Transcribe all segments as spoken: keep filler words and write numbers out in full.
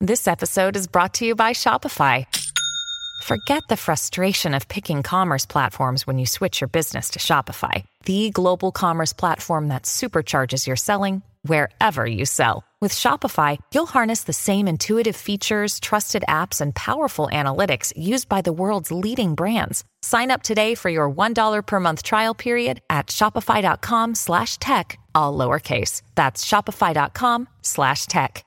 This episode is brought to you by Shopify. Forget the frustration of picking commerce platforms when you switch your business to Shopify, the global commerce platform that supercharges your selling wherever you sell. With Shopify, you'll harness the same intuitive features, trusted apps, and powerful analytics used by the world's leading brands. Sign up today for your one dollar per month trial period at shopify.com slash tech, all lowercase. That's shopify.com slash tech.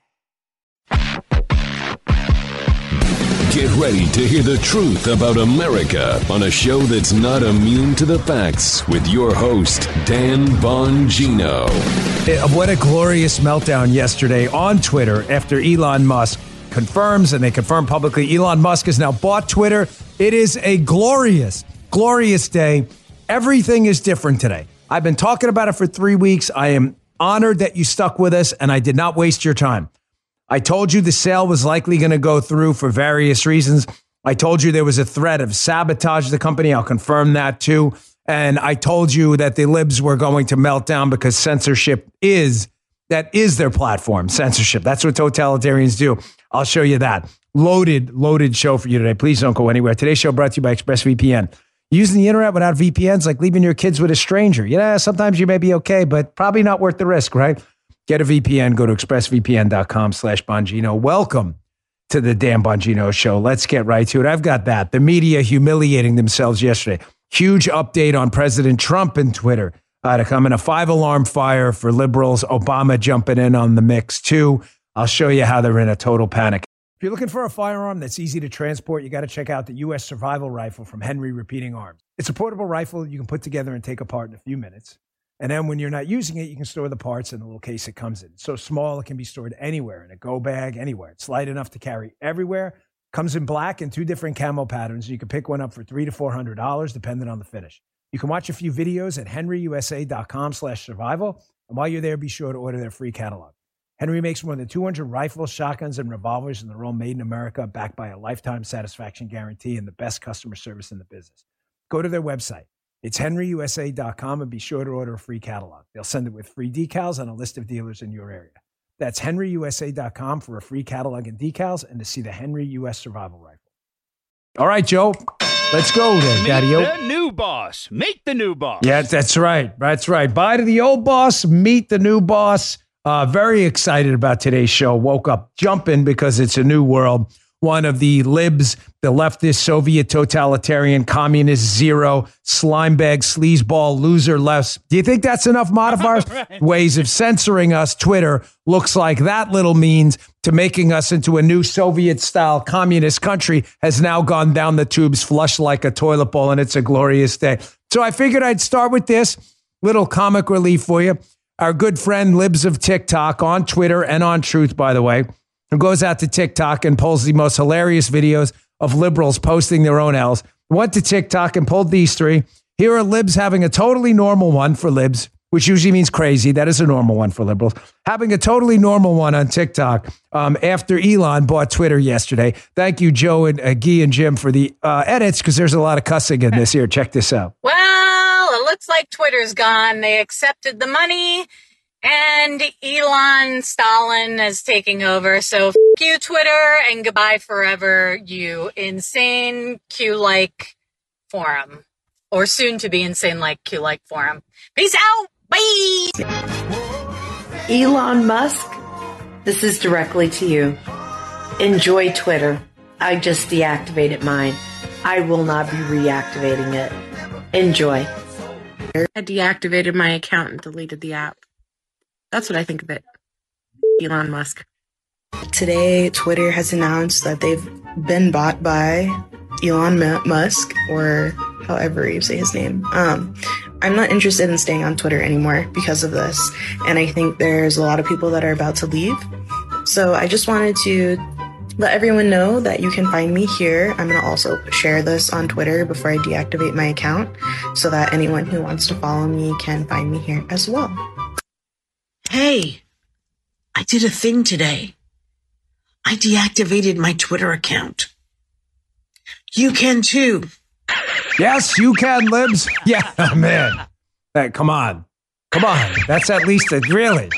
Get ready to hear the truth about America on a show that's not immune to the facts with your host, Dan Bongino. What a glorious meltdown yesterday on Twitter after Elon Musk confirms, and they confirmed publicly, Elon Musk has now bought Twitter. It is a glorious, glorious day. Everything is different today. I've been talking about it for three weeks. I am honored that you stuck with us, and I did not waste your time. I told you the sale was likely going to go through for various reasons. I told you there was a threat of sabotage the company. I'll confirm that too. And I told you that the libs were going to melt down because censorship is, that is their platform, censorship. That's what totalitarians do. I'll show you that. Loaded, loaded show for you today. Please don't go anywhere. Today's show brought to you by ExpressVPN. Using the internet without V P Ns like leaving your kids with a stranger. Yeah, sometimes you may be okay, but probably not worth the risk, right? Get a V P N. Go to expressvpn.com slash Bongino. Welcome to the Dan Bongino Show. Let's get right to it. I've got that. The media humiliating themselves yesterday. Huge update on President Trump and Twitter uh, to come in. A five-alarm fire for liberals. Obama jumping in on the mix, too. I'll show you how they're in a total panic. If you're looking for a firearm that's easy to transport, you got to check out the U S Survival Rifle from Henry Repeating Arms. It's a portable rifle you can put together and take apart in a few minutes. And then when you're not using it, you can store the parts in the little case it comes in. It's so small, it can be stored anywhere, in a go bag, anywhere. It's light enough to carry everywhere. Comes in black and two different camo patterns. You can pick one up for three to four hundred dollars, depending on the finish. You can watch a few videos at henryusa.com slash survival. And while you're there, be sure to order their free catalog. Henry makes more than two hundred rifles, shotguns, and revolvers, and they're all made in America, backed by a lifetime satisfaction guarantee and the best customer service in the business. Go to their website. It's henry u s a dot com and be sure to order a free catalog. They'll send it with free decals and a list of dealers in your area. That's henry u s a dot com for a free catalog and decals and to see the Henry U S Survival Rifle. All right, Joe, let's go there, Meet Daddy-O. the new boss. Meet the new boss. Yeah, that's right. That's right. Bye to the old boss. Meet the new boss. Uh, very excited about today's show. Woke up jumping because it's a new world. One of the libs, the leftist, Soviet, totalitarian, communist, zero, slimebag, sleazeball, loser lefts. Do you think that's enough modifiers? Right. Ways of censoring us. Twitter looks like that little means to making us into a new Soviet-style communist country has now gone down the tubes, flushed like a toilet bowl, and it's a glorious day. So I figured I'd start with this little comic relief for you. Our good friend Libs of TikTok on Twitter and on Truth, by the way, who goes out to TikTok and pulls the most hilarious videos of liberals posting their own L's. Went to TikTok and pulled these three. Here are libs having a totally normal one for libs, which usually means crazy. That is a normal one for liberals. Having a totally normal one on TikTok um, after Elon bought Twitter yesterday. Thank you, Joe and uh, Guy and Jim, for the uh, edits, because there's a lot of cussing in this here. Check this out. Well, it looks like Twitter's gone. They accepted the money. And Elon Stalin is taking over. So f*** you, Twitter, and goodbye forever, you insane Q-like forum. Or soon to be insane like Q-like forum. Peace out. Bye. Elon Musk, this is directly to you. Enjoy Twitter. I just deactivated mine. I will not be reactivating it. Enjoy. I deactivated my account and deleted the app. That's what I think of it. Elon Musk. Today, Twitter has announced that they've been bought by Elon Musk, or however you say his name. Um, I'm not interested in staying on Twitter anymore because of this. And I think there's a lot of people that are about to leave. So I just wanted to let everyone know that you can find me here. I'm going to also share this on Twitter before I deactivate my account so that anyone who wants to follow me can find me here as well. Hey, I did a thing today. I deactivated my Twitter account. You can too. Yes, you can, libs. Yeah, man. Hey, come on. Come on. That's at least a, really. Oh, you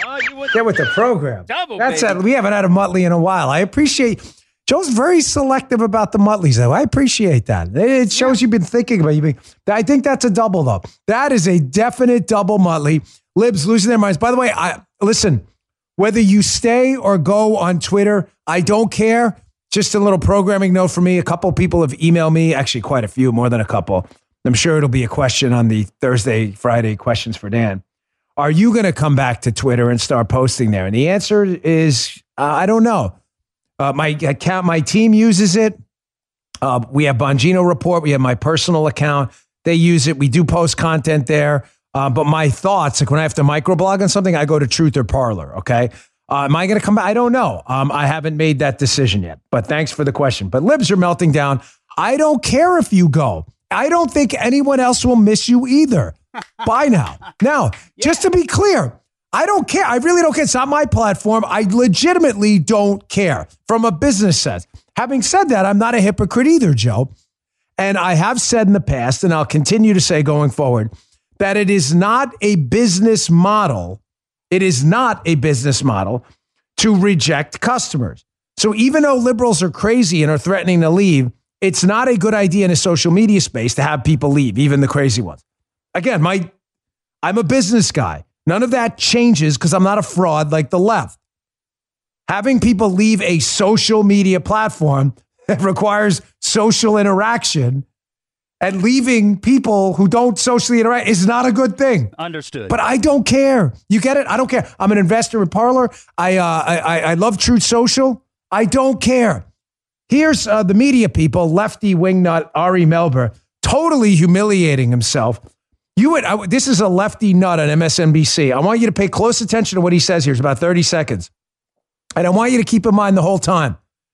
Get with the program. Double, That's baby. it. We haven't had a Muttley in a while. I appreciate. Joe's very selective about the Muttleys, though. I appreciate that. It shows you've been thinking about you. I think that's a double, though. That is a definite double Muttley. Libs losing their minds. By the way, I listen. Whether you stay or go on Twitter, I don't care. Just a little programming note for me. A couple people have emailed me. Actually, quite a few, more than a couple. I'm sure it'll be a question on the Thursday, Friday questions for Dan. Are you going to come back to Twitter and start posting there? And the answer is, uh, I don't know. Uh, my account, my team uses it. Uh, we have Bongino Report. We have my personal account. They use it. We do post content there. Uh, but my thoughts, like when I have to microblog on something, I go to Truth or Parler. Okay. Uh, am I going to come back? I don't know. Um, I haven't made that decision yet. But thanks for the question. But libs are melting down. I don't care if you go. I don't think anyone else will miss you either. Bye now. Now, yeah. Just to be clear, I don't care. I really don't care. It's not my platform. I legitimately don't care from a business sense. Having said that, I'm not a hypocrite either, Joe. And I have said in the past, and I'll continue to say going forward, that it is not a business model. It is not a business model to reject customers. So even though liberals are crazy and are threatening to leave, it's not a good idea in a social media space to have people leave, even the crazy ones. Again, my, I'm a business guy. None of that changes because I'm not a fraud like the left. Having people leave a social media platform that requires social interaction and leaving people who don't socially interact is not a good thing. Understood. But I don't care. You get it? I don't care. I'm an investor in Parler. I uh, I, I love Truth Social. I don't care. Here's uh, the media people, lefty wingnut Ari Melber, totally humiliating himself. You would. I, this is a lefty nut on M S N B C. I want you to pay close attention to what he says here. It's about thirty seconds. And I want you to keep in mind the whole time.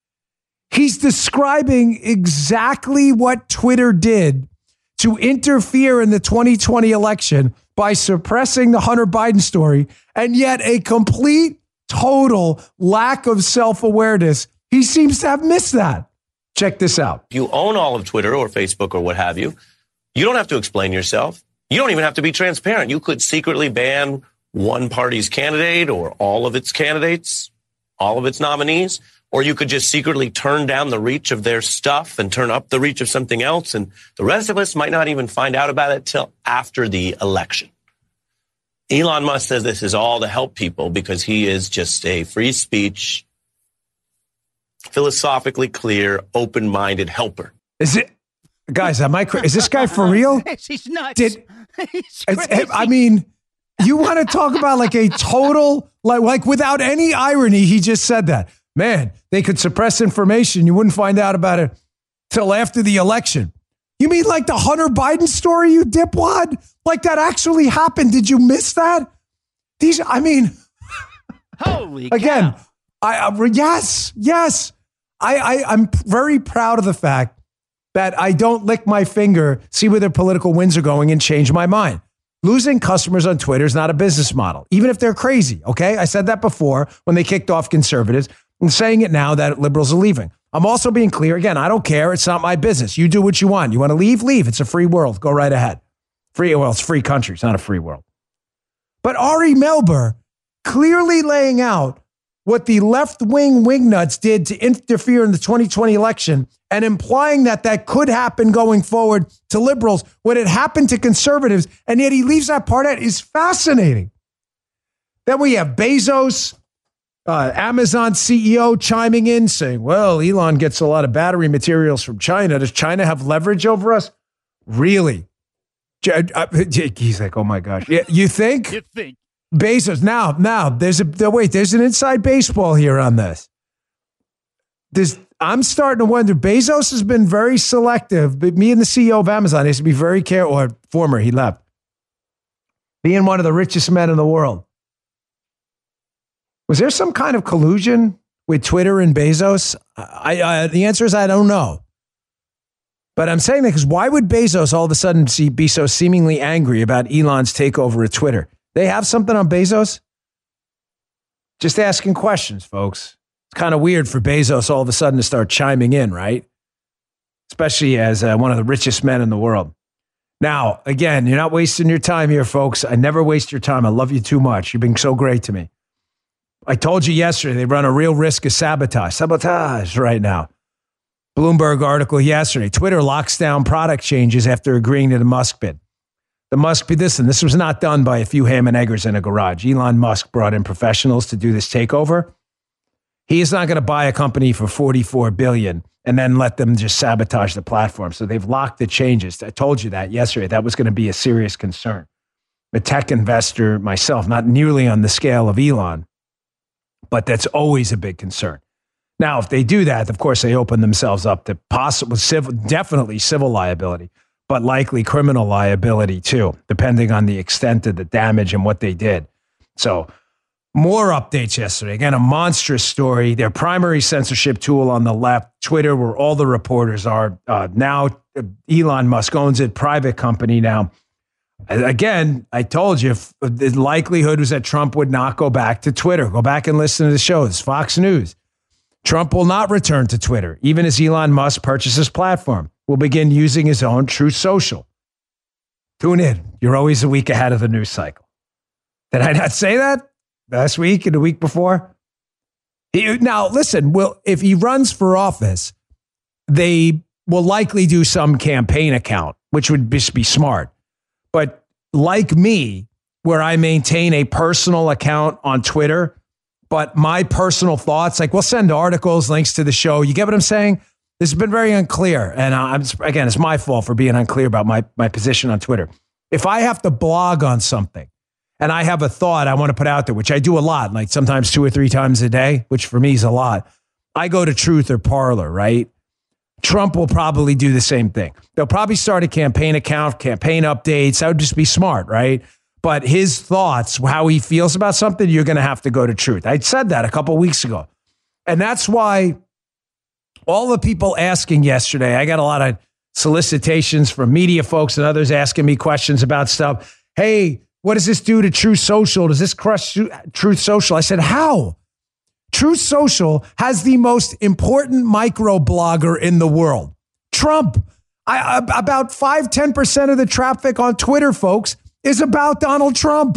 He's describing exactly what Twitter did to interfere in the twenty twenty election by suppressing the Hunter Biden story, and yet a complete, total lack of self-awareness. He seems to have missed that. Check this out. You own all of Twitter or Facebook or what have you. You don't have to explain yourself. You don't even have to be transparent. You could secretly ban one party's candidate or all of its candidates, all of its nominees, or you could just secretly turn down the reach of their stuff and turn up the reach of something else. And the rest of us might not even find out about it till after the election. Elon Musk says this is all to help people because he is just a free speech, philosophically clear, open-minded helper. Is it, guys, am I, is this guy for real? He's nuts. Did, He's it's, I mean, you want to talk about like a total, like, like without any irony, he just said that. Man, they could suppress information. You wouldn't find out about it till after the election. You mean like the Hunter Biden story, you dipwad? Like that actually happened? Did you miss that? These, I mean, holy again, cow. I, I yes, yes. I, I, I'm very proud of the fact that I don't lick my finger, see where their political winds are going, and change my mind. Losing customers on Twitter is not a business model, even if they're crazy. Okay, I said that before when they kicked off conservatives. I'm saying it now that liberals are leaving. I'm also being clear. Again, I don't care. It's not my business. You do what you want. You want to leave? Leave. It's a free world. Go right ahead. Free, well, it's a free country. It's not a free world. But Ari Melber clearly laying out what the left-wing wingnuts did to interfere in the twenty twenty election and implying that that could happen going forward to liberals when it happened to conservatives, and yet he leaves that part out is fascinating. Then we have Bezos, uh, Amazon C E O chiming in saying, well, Elon gets a lot of battery materials from China. Does China have leverage over us? Really? He's like, oh my gosh. You think? You think? Bezos. Now, now, there's a, wait, there's an inside baseball here on this. This, I'm starting to wonder, Bezos has been very selective, but me and the C E O of Amazon has to be very careful, or former, he left. Being one of the richest men in the world. Was there some kind of collusion with Twitter and Bezos? I, I, the answer is I don't know. But I'm saying that because why would Bezos all of a sudden see, be so seemingly angry about Elon's takeover of Twitter? They have something on Bezos? Just asking questions, folks. It's kind of weird for Bezos all of a sudden to start chiming in, right? Especially as uh, one of the richest men in the world. Now, again, you're not wasting your time here, folks. I never waste your time. I love you too much. You've been so great to me. I told you yesterday, they run a real risk of sabotage. Sabotage right now. Bloomberg article yesterday. Twitter locks down product changes after agreeing to the Musk bid. The Musk bid, listen, this was not done by a few ham and eggers in a garage. Elon Musk brought in professionals to do this takeover. He is not going to buy a company for forty-four billion dollars and then let them just sabotage the platform. So they've locked the changes. I told you that yesterday. That was going to be a serious concern. A tech investor myself, not nearly on the scale of Elon, but that's always a big concern. Now, if they do that, of course, they open themselves up to possible civil, definitely civil liability, but likely criminal liability too, depending on the extent of the damage and what they did. So more updates yesterday. Again, a monstrous story. Their primary censorship tool on the left, Twitter, where all the reporters are. Uh, now, Elon Musk owns it, private company now. Again, I told you, the likelihood was that Trump would not go back to Twitter. Go back and listen to the shows. Fox News. Trump will not return to Twitter, even as Elon Musk purchases platform. Will begin using his own Truth Social. Tune in. You're always a week ahead of the news cycle. Did I not say that last week and the week before? He, now, listen, well, if he runs for office, they will likely do some campaign account, which would just be smart. But like me, where I maintain a personal account on Twitter, but my personal thoughts, like we'll send articles, links to the show. You get what I'm saying? This has been very unclear. And I'm again, it's my fault for being unclear about my, my position on Twitter. If I have to blog on something and I have a thought I want to put out there, which I do a lot, like sometimes two or three times a day, which for me is a lot, I go to Truth or Parler, right? Trump will probably do the same thing. They'll probably start a campaign account, campaign updates. That would just be smart, right? But his thoughts, how he feels about something, you're going to have to go to Truth. I said that a couple of weeks ago. And that's why all the people asking yesterday, I got a lot of solicitations from media folks and others asking me questions about stuff. Hey, what does this do to Truth Social? Does this crush Truth Social? I said, how? Truth Social has the most important microblogger in the world, Trump. I, about five, ten percent of the traffic on Twitter, folks, is about Donald Trump.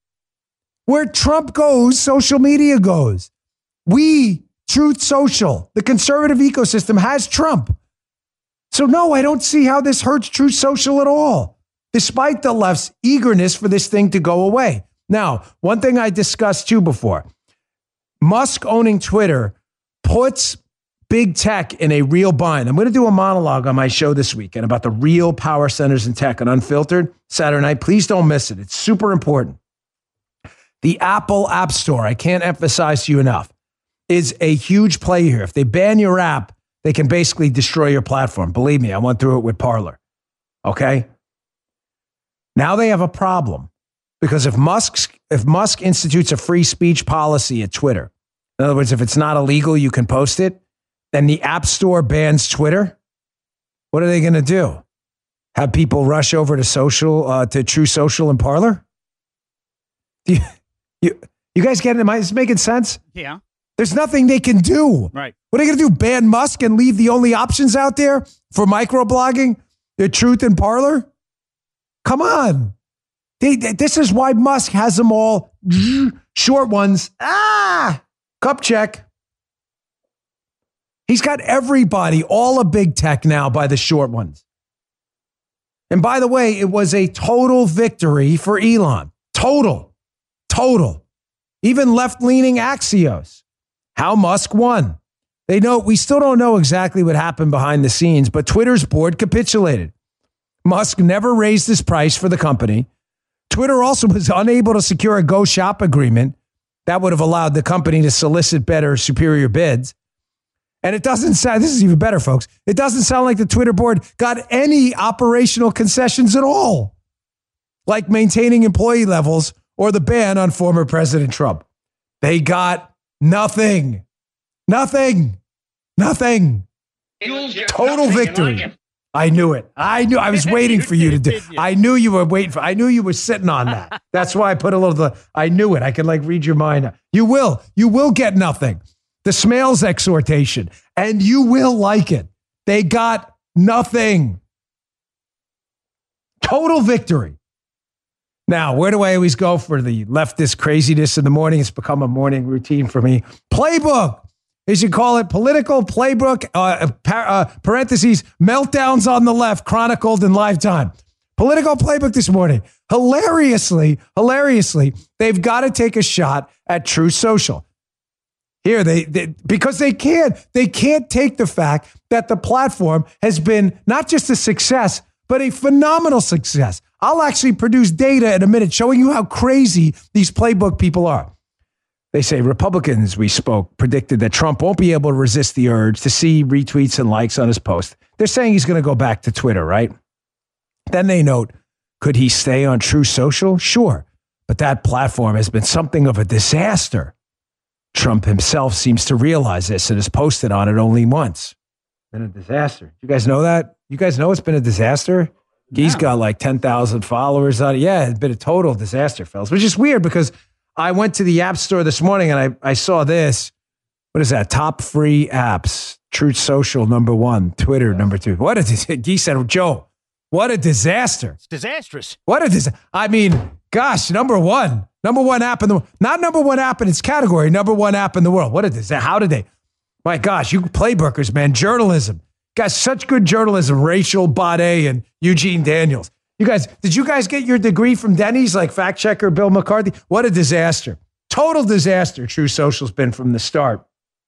Where Trump goes, social media goes. We, Truth Social, the conservative ecosystem, has Trump. So no, I don't see how this hurts Truth Social at all, despite the left's eagerness for this thing to go away. Now, one thing I discussed too before, Musk owning Twitter puts big tech in a real bind. I'm going to do a monologue on my show this weekend about the real power centers in tech and Unfiltered Saturday night. Please don't miss it. It's super important. The Apple App Store, I can't emphasize to you enough, is a huge play here. If they ban your app, they can basically destroy your platform. Believe me, I went through it with Parler. Okay? Now they have a problem. Because if Musk, if Musk institutes a free speech policy at Twitter, in other words, if it's not illegal, you can post it, then the App Store bans Twitter. What are they going to do? Have people rush over to social, uh, to True Social and Parler? Do you, you, you guys get it? Am I, is this making sense? Yeah. There's nothing they can do. Right. What are they going to do? Ban Musk and leave the only options out there for microblogging? The Truth and Parler? Come on. They, they, this is why Musk has them all short ones. Ah, cup check. He's got everybody, all a big tech now by the short ones. And by the way, it was a total victory for Elon. Total. Total. Even left-leaning Axios. How Musk won. They know, we still don't know exactly what happened behind the scenes, but Twitter's board capitulated. Musk never raised his price for the company. Twitter also was unable to secure a Go Shop agreement that would have allowed the company to solicit better, superior bids. And it doesn't sound, this is even better, folks. It doesn't sound like the Twitter board got any operational concessions at all, like maintaining employee levels or the ban on former President Trump. They got nothing, nothing, nothing. Total victory. I knew it. I knew. I was waiting for you to do. I knew you were waiting for. I knew you were sitting on that. That's why I put a little. The, I knew it. I could like read your mind. You will. You will get nothing. The Smales exhortation, and you will like it. They got nothing. Total victory. Now, where do I always go for the leftist craziness in the morning? It's become a morning routine for me. Playbook. They should call it political playbook, uh, par- uh, parentheses, meltdowns on the left, chronicled in Lifetime. Political playbook this morning. Hilariously, hilariously, they've got to take a shot at Truth Social. Here, they, they because they can't, they can't take the fact that the platform has been not just a success, but a phenomenal success. I'll actually produce data in a minute showing you how crazy these playbook people are. They say Republicans, we spoke, predicted that Trump won't be able to resist the urge to see retweets and likes on his post. They're saying he's going to go back to Twitter, right? Then they note, could he stay on Truth Social? Sure, but that platform has been something of a disaster. Trump himself seems to realize this and has posted on it only once. Been a disaster. You guys know that? You guys know it's been a disaster? No. He's got like ten thousand followers on it. Yeah, it's been a total disaster, fellas, which is weird because I went to the App Store this morning and I, I saw this. What is that? Top free apps. Truth Social, number one. Twitter, number two. What a disaster. He said, Joe, what a disaster. It's disastrous. What a disaster. I mean, gosh, number one. Number one app in the world. Not number one app in its category. Number one app in the world. What a disaster. How did they? My gosh, you playbookers, man. Journalism. Guys, such good journalism. Rachel Bade and Eugene Daniels. You guys, did you guys get your degree from Denny's like fact checker Bill McCarthy? What a disaster. Total disaster Truth Social's been from the start.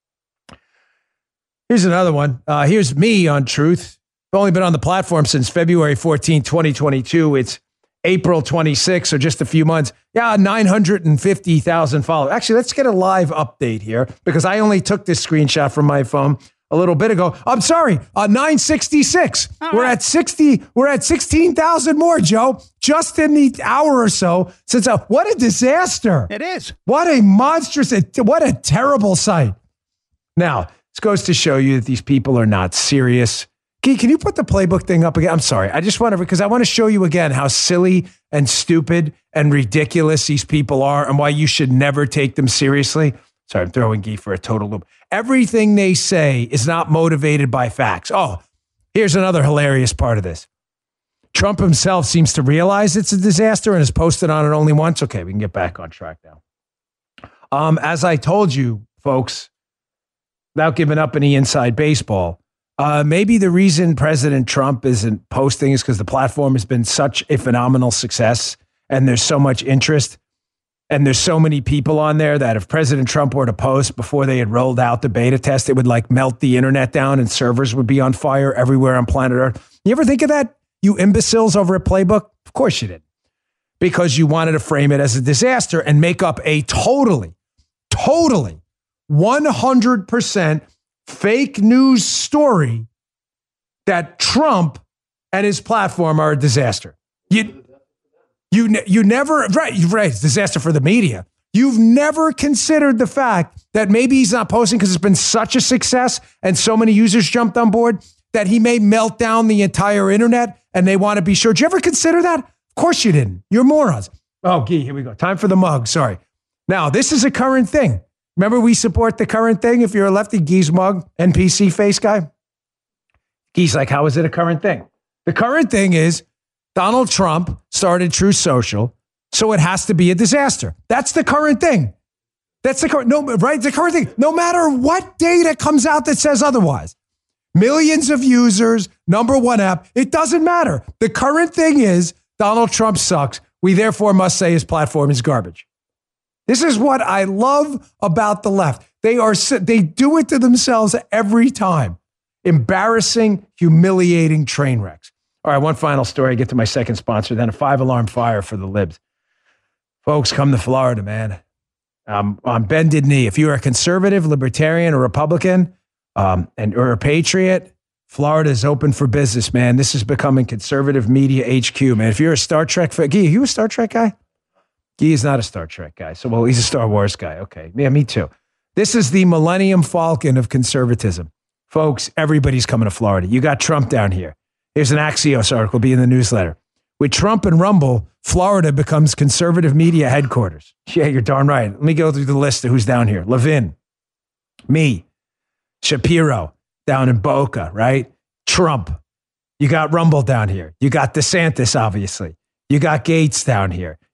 Here's another one. Uh, here's me on Truth. I've only been on the platform since February fourteenth, twenty twenty-two. It's April twenty-sixth, so just a few months. Yeah, nine hundred fifty thousand followers. Actually, let's get a live update here because I only took this screenshot from my phone a little bit ago. I'm sorry, uh, nine sixty-six. All we're right. at sixty. We're at sixteen thousand more, Joe, just in the hour or so since. Uh, what a disaster! It is. What a monstrous. What a terrible sight. Now, this goes to show you that these people are not serious. Can, can you put the playbook thing up again? I'm sorry. I just want to, because I want to show you again how silly and stupid and ridiculous these people are and why you should never take them seriously. Sorry, I'm throwing Guy for a total loop. Everything they say is not motivated by facts. Oh, here's another hilarious part of this. Trump himself seems to realize it's a disaster and has posted on it only once. Okay, we can get back on track now. Um, as I told you, folks, without giving up any inside baseball, Uh, maybe the reason President Trump isn't posting is because the platform has been such a phenomenal success and there's so much interest and there's so many people on there that if President Trump were to post before they had rolled out the beta test, it would like melt the internet down and servers would be on fire everywhere on planet Earth. You ever think of that, you imbeciles over at Playbook? Of course you did. Because you wanted to frame it as a disaster and make up a totally, totally one hundred percent fake news story that Trump and his platform are a disaster. You, you, you never, right, right, it's a disaster for the media. You've never considered the fact that maybe he's not posting because it's been such a success and so many users jumped on board that he may melt down the entire internet and they want to be sure. Did you ever consider that? Of course you didn't. You're morons. Oh, Guy, here we go. Time for the mug. Sorry. Now, this is a current thing. Remember, we support the current thing. If you're a lefty, Guy's mug, N P C face guy. Guy's like, how is it a current thing? The current thing is Donald Trump started Truth Social, so it has to be a disaster. That's the current thing. That's the current, no, right? The current thing. No matter what data comes out that says otherwise, millions of users, number one app, it doesn't matter. The current thing is Donald Trump sucks. We therefore must say his platform is garbage. This is what I love about the left. They are they do it to themselves every time. Embarrassing, humiliating train wrecks. All right, one final story. I get to my second sponsor, then a five-alarm fire for the libs. Folks, come to Florida, man. Um, on bended knee. If you're a conservative, libertarian, or Republican, um, and or a patriot, Florida is open for business, man. This is becoming conservative media H Q, man. If you're a Star Trek fan, Guy, are you a Star Trek guy? He is not a Star Trek guy. So, well, he's a Star Wars guy. Okay. Yeah, me too. This is the Millennium Falcon of conservatism. Folks, everybody's coming to Florida. You got Trump down here. Here's an Axios article, be in the newsletter. With Trump and Rumble, Florida becomes conservative media headquarters. Yeah, you're darn right. Let me go through the list of who's down here. Levin, me, Shapiro down in Boca, right? Trump. You got Rumble down here. You got DeSantis, obviously. You got Gates down here.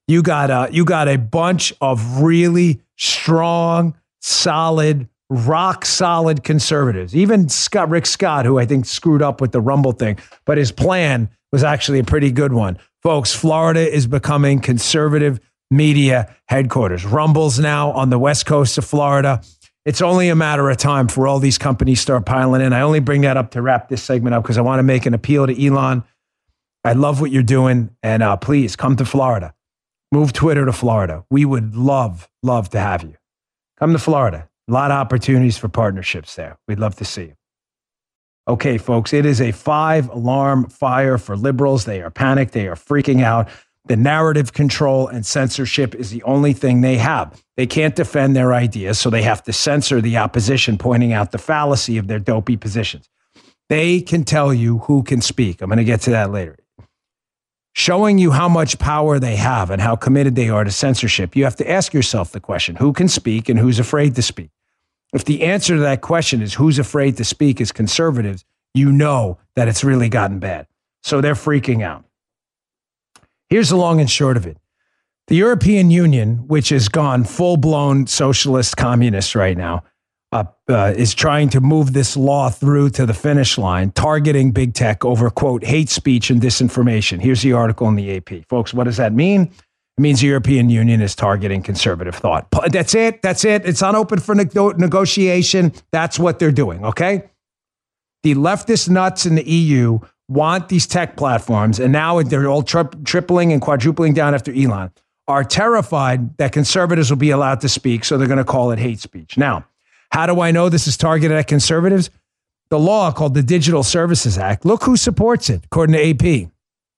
You got a, you got a bunch of really strong, solid, rock solid conservatives. Even Scott, Rick Scott, who I think screwed up with the Rumble thing, but his plan was actually a pretty good one. Folks, Florida is becoming conservative media headquarters. Rumble's now on the west coast of Florida. It's only a matter of time for all these companies start piling in. I only bring that up to wrap this segment up because I want to make an appeal to Elon. I love what you're doing, and uh, please come to Florida. Move Twitter to Florida. We would love, love to have you. Come to Florida. A lot of opportunities for partnerships there. We'd love to see you. Okay, folks, it is a five-alarm fire for liberals. They are panicked. They are freaking out. The narrative control and censorship is the only thing they have. They can't defend their ideas, so they have to censor the opposition, pointing out the fallacy of their dopey positions. They can tell you who can speak. I'm going to get to that later. Showing you how much power they have and how committed they are to censorship, you have to ask yourself the question, who can speak and who's afraid to speak? If the answer to that question is who's afraid to speak is conservatives, you know that it's really gotten bad. So they're freaking out. Here's the long and short of it. The European Union, which has gone full-blown socialist communist right now, uh, uh, is trying to move this law through to the finish line, targeting big tech over, quote, hate speech and disinformation. Here's the article in the A P. Folks, what does that mean? It means the European Union is targeting conservative thought. That's it. That's it. It's not open for ne- negotiation. That's what they're doing, okay? The leftist nuts in the E U want these tech platforms, and now they're all tri- tripling and quadrupling down after Elon, are terrified that conservatives will be allowed to speak, so they're going to call it hate speech. Now, how do I know this is targeted at conservatives? The law called the Digital Services Act. Look who supports it, according to A P.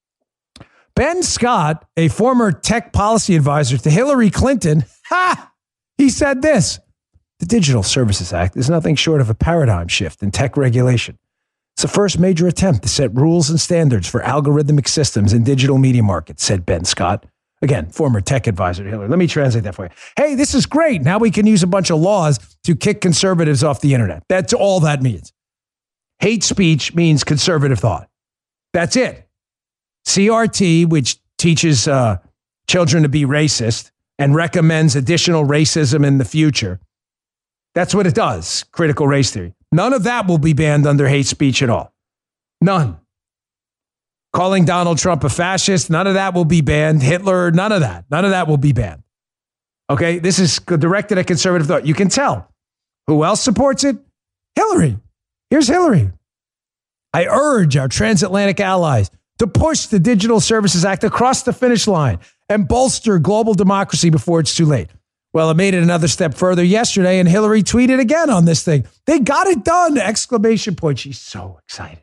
Ben Scott, a former tech policy advisor to Hillary Clinton, ha! He said this: the Digital Services Act is nothing short of a paradigm shift in tech regulation. It's the first major attempt to set rules and standards for algorithmic systems in digital media markets, said Ben Scott. Again, former tech advisor to Hillary. Let me translate that for you. Hey, this is great. Now we can use a bunch of laws to kick conservatives off the internet. That's all that means. Hate speech means conservative thought. That's it. C R T, which teaches uh, children to be racist and recommends additional racism in the future. That's what it does, critical race theory. None of that will be banned under hate speech at all. None. Calling Donald Trump a fascist, none of that will be banned. Hitler, none of that. None of that will be banned. Okay, this is directed at conservative thought. You can tell. Who else supports it? Hillary. Here's Hillary. I urge our transatlantic allies to push the Digital Services Act across the finish line and bolster global democracy before it's too late. Well, it made it another step further yesterday, and Hillary tweeted again on this thing. They got it done! Exclamation point. She's so excited.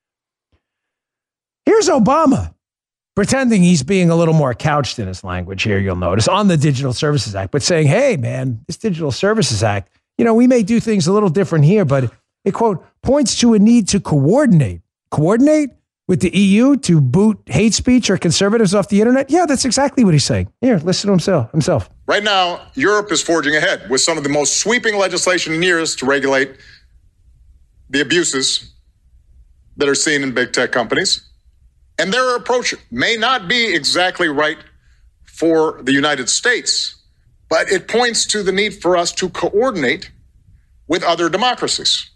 Here's Obama, pretending he's being a little more couched in his language here, you'll notice, on the Digital Services Act, but saying, hey, man, this Digital Services Act, you know, we may do things a little different here, but it, quote, points to a need to coordinate. Coordinate with the E U to boot hate speech or conservatives off the internet? Yeah, that's exactly what he's saying. Here, listen to himself. himself. Right now, Europe is forging ahead with some of the most sweeping legislation in years to regulate the abuses that are seen in big tech companies. And their approach may not be exactly right for the United States, but it points to the need for us to coordinate with other democracies.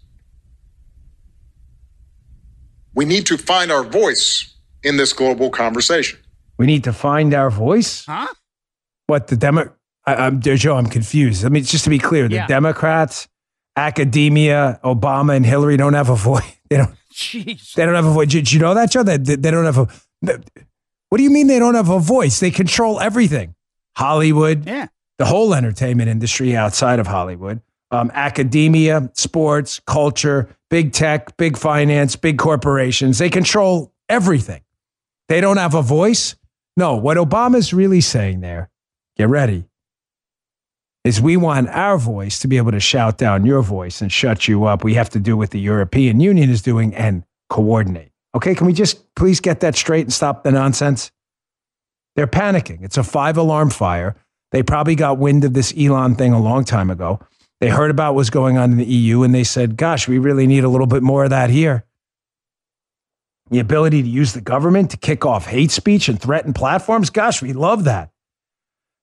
We need to find our voice in this global conversation. We need to find our voice? Huh? What, the Demo... I, I'm, Joe, I'm confused. I mean, just to be clear, the Yeah. Democrats, academia, Obama, and Hillary don't have a voice. They don't, Jeez. they don't have a voice. Did you know that, Joe? They, they they don't have a... What do you mean they don't have a voice? They control everything. Hollywood, Yeah. the whole entertainment industry outside of Hollywood, um, academia, sports, culture, big tech, big finance, big corporations. They control everything. They don't have a voice? No, what Obama's really saying there, get ready, is we want our voice to be able to shout down your voice and shut you up. We have to do what the European Union is doing and coordinate. Okay, can we just please get that straight and stop the nonsense? They're panicking. It's a five-alarm fire. They probably got wind of this Elon thing a long time ago. They heard about what's going on in the E U, and they said, gosh, we really need a little bit more of that here. The ability to use the government to kick off hate speech and threaten platforms, gosh, we love that.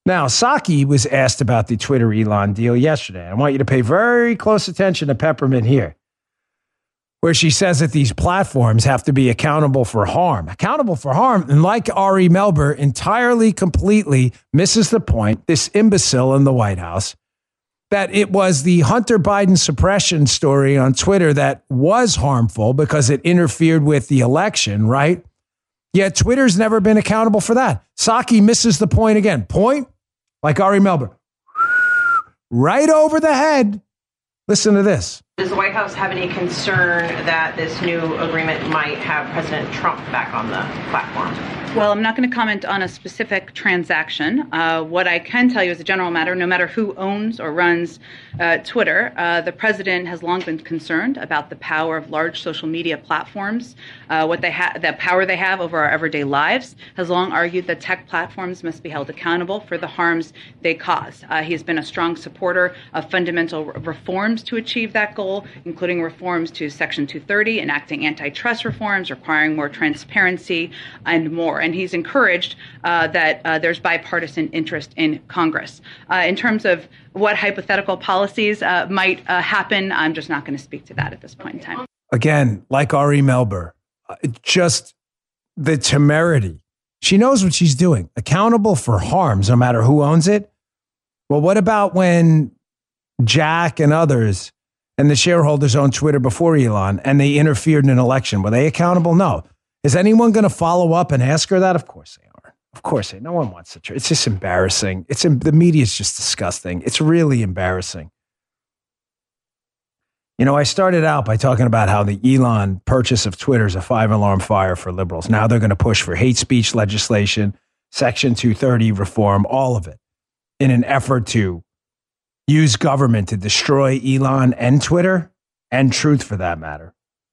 Now, Psaki was asked about the Twitter Elon deal yesterday. I want you to pay very close attention to Peppermint here, where she says that these platforms have to be accountable for harm. Accountable for harm. And like Ari Melber, entirely, completely misses the point, this imbecile in the White House, that it was the Hunter Biden suppression story on Twitter that was harmful because it interfered with the election, right? Yet Twitter's never been accountable for that. Psaki misses the point again. Point, like Ari Melber, right over the head. Listen to this. Does the White House have any concern that this new agreement might have President Trump back on the platform? Well, I'm not going to comment on a specific transaction. Uh, what I can tell you as a general matter, no matter who owns or runs uh, Twitter, uh, the president has long been concerned about the power of large social media platforms, uh, what they have, the power they have over our everyday lives, has long argued that tech platforms must be held accountable for the harms they cause. Uh, he's been a strong supporter of fundamental reforms to achieve that goal, including reforms to Section two thirty, enacting antitrust reforms, requiring more transparency, and more. And he's encouraged uh, that uh, there's bipartisan interest in Congress. Uh, in terms of what hypothetical policies uh, might uh, happen, I'm just not going to speak to that at this point in time. Again, like Ari Melber, uh, just the temerity. She knows what she's doing. Accountable for harms, no matter who owns it. Well, what about when Jack and others and the shareholders owned Twitter before Elon and they interfered in an election? Were they accountable? No. Is anyone going to follow up and ask her that? Of course they are. Of course they. No one wants to. It's just embarrassing. It's the media is just disgusting. It's really embarrassing. You know, I started out by talking about how the Elon purchase of Twitter is a five-alarm fire for liberals. Now they're going to push for hate speech legislation, Section two thirty reform, all of it, in an effort to use government to destroy Elon and Twitter and Truth for that matter.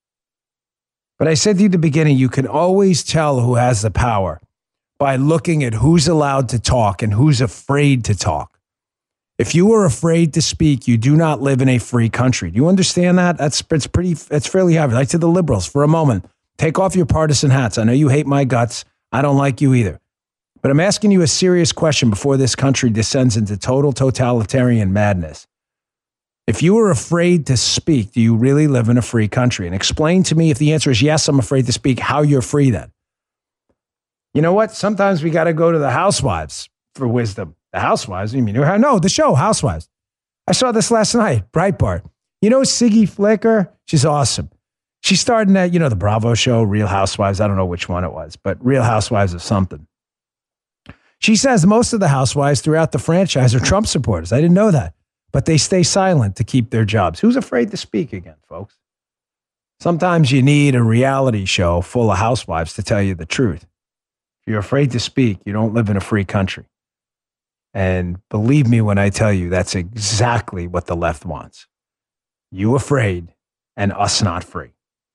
But I said to you at the beginning, you can always tell who has the power by looking at who's allowed to talk and who's afraid to talk. If you are afraid to speak, you do not live in a free country. Do you understand that? That's it's pretty. It's fairly obvious. Like to the liberals, for a moment, take off your partisan hats. I know you hate my guts. I don't like you either. But I'm asking you a serious question before this country descends into total totalitarian madness. If you are afraid to speak, do you really live in a free country? And explain to me, if the answer is yes, I'm afraid to speak, how you're free then. You know what? Sometimes we got to go to the housewives for wisdom. The housewives? You mean, no, the show, Housewives. I saw this last night, Breitbart. You know Siggy Flicker? She's awesome. She starred in that, you know, the Bravo show, Real Housewives. I don't know which one it was, but Real Housewives of something. She says most of the housewives throughout the franchise are Trump supporters. I didn't know that. But they stay silent to keep their jobs. Who's afraid to speak again, folks? Sometimes you need a reality show full of housewives to tell you the truth. If you're afraid to speak, you don't live in a free country. And believe me when I tell you, that's exactly what the left wants. You afraid and us not free.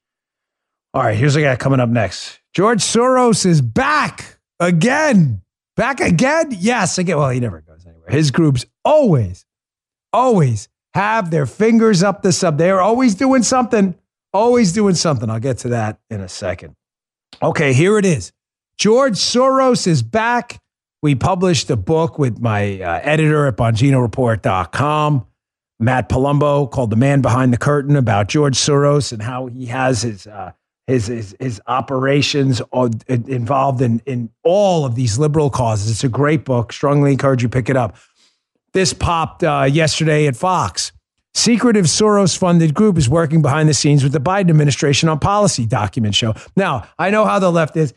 All right, here's a guy coming up next. George Soros is back again. Back again? Yes, again. Well, he never goes anywhere. His groups always Always have their fingers up the sub. They're always doing something, always doing something. I'll get to that in a second. Okay, here it is. George Soros is back. We published a book with my uh, editor at Bongino Report dot com, Matt Palumbo, called The Man Behind the Curtain, about George Soros and how he has his uh, his, his his operations involved in, in all of these liberal causes. It's a great book. Strongly encourage you to pick it up. This popped uh, yesterday at Fox. Secretive Soros-funded group is working behind the scenes with the Biden administration on policy, documents show. Now, I know how the left is.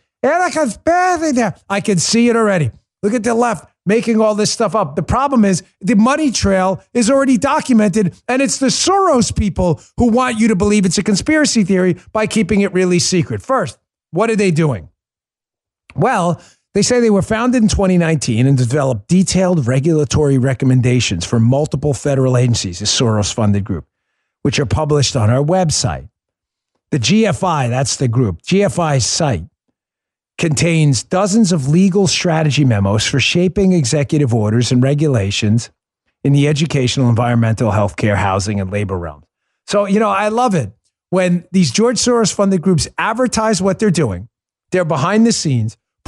I can see it already. Look at the left making all this stuff up. The problem is the money trail is already documented, and it's the Soros people who want you to believe it's a conspiracy theory by keeping it really secret. First, what are they doing? Well, they say they were founded in twenty nineteen and developed detailed regulatory recommendations for multiple federal agencies, a Soros-funded group, which are published on our website. The G F I, that's the group, G F I's site, contains dozens of legal strategy memos for shaping executive orders and regulations in the educational, environmental, healthcare, housing, and labor realms. So, you know, I love it when these George Soros-funded groups advertise what they're doing. They're behind the scenes,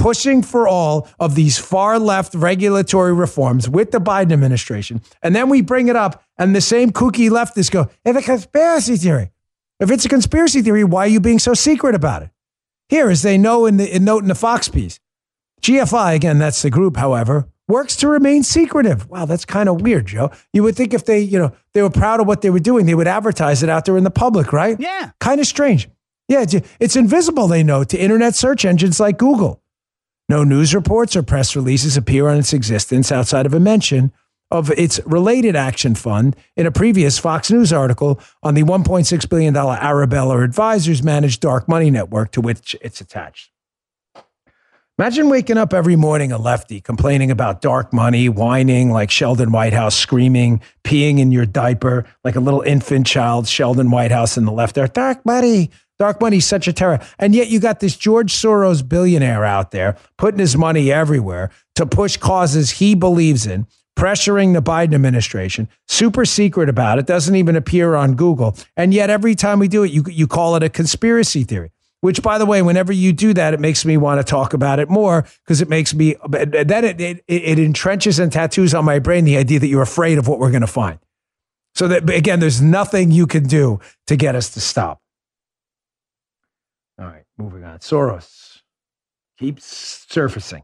pushing for all of these far left regulatory reforms with the Biden administration. And then we bring it up and the same kooky leftists go, it's a conspiracy theory. If it's a conspiracy theory, why are you being so secret about it? Here, as they know in the in note in the Fox piece, G F I, again, that's the group, however, works to remain secretive. Wow, that's kind of weird, Joe. You would think if they, you know, they were proud of what they were doing, they would advertise it out there in the public, right? Yeah. Kind of strange. Yeah, it's, it's invisible, they know, to internet search engines like Google. No news reports or press releases appear on its existence outside of a mention of its related action fund in a previous Fox News article on the one point six billion dollars Arabella Advisors managed dark money network to which it's attached. Imagine waking up every morning a lefty complaining about dark money, whining like Sheldon Whitehouse, screaming, peeing in your diaper like a little infant child, Sheldon Whitehouse in the left there. Dark money, dark money, such a terror. And yet you got this George Soros billionaire out there putting his money everywhere to push causes he believes in, pressuring the Biden administration, super secret about it, doesn't even appear on Google. And yet every time we do it, you, you call it a conspiracy theory. Which, by the way, whenever you do that, it makes me want to talk about it more because it makes me, then it, it, it entrenches and tattoos on my brain the idea that you're afraid of what we're going to find. So that, again, there's nothing you can do to get us to stop. All right, moving on. Soros keeps surfacing.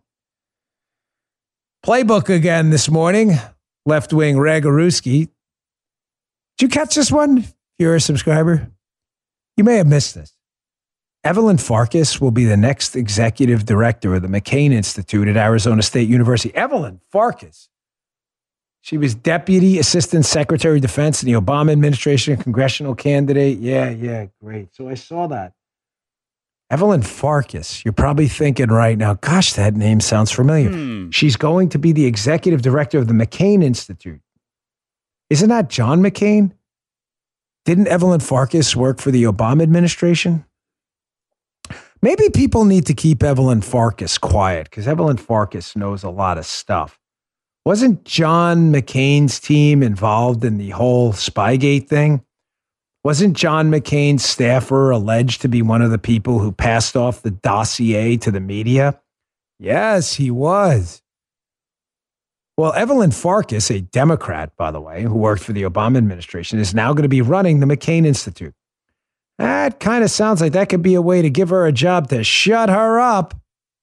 Playbook again this morning. Left-wing Ragaruski. Did you catch this one? If you're a subscriber, you may have missed this. Evelyn Farkas will be the next executive director of the McCain Institute at Arizona State University. Evelyn Farkas. She was Deputy Assistant Secretary of Defense in the Obama administration, congressional candidate. Yeah, yeah, great. So I saw that. Evelyn Farkas. You're probably thinking right now, gosh, that name sounds familiar. Hmm. She's going to be the executive director of the McCain Institute. Isn't that John McCain? Didn't Evelyn Farkas work for the Obama administration? Maybe people need to keep Evelyn Farkas quiet because Evelyn Farkas knows a lot of stuff. Wasn't John McCain's team involved in the whole Spygate thing? Wasn't John McCain's staffer alleged to be one of the people who passed off the dossier to the media? Yes, he was. Well, Evelyn Farkas, a Democrat, by the way, who worked for the Obama administration, is now going to be running the McCain Institute. That kind of sounds like that could be a way to give her a job to shut her up.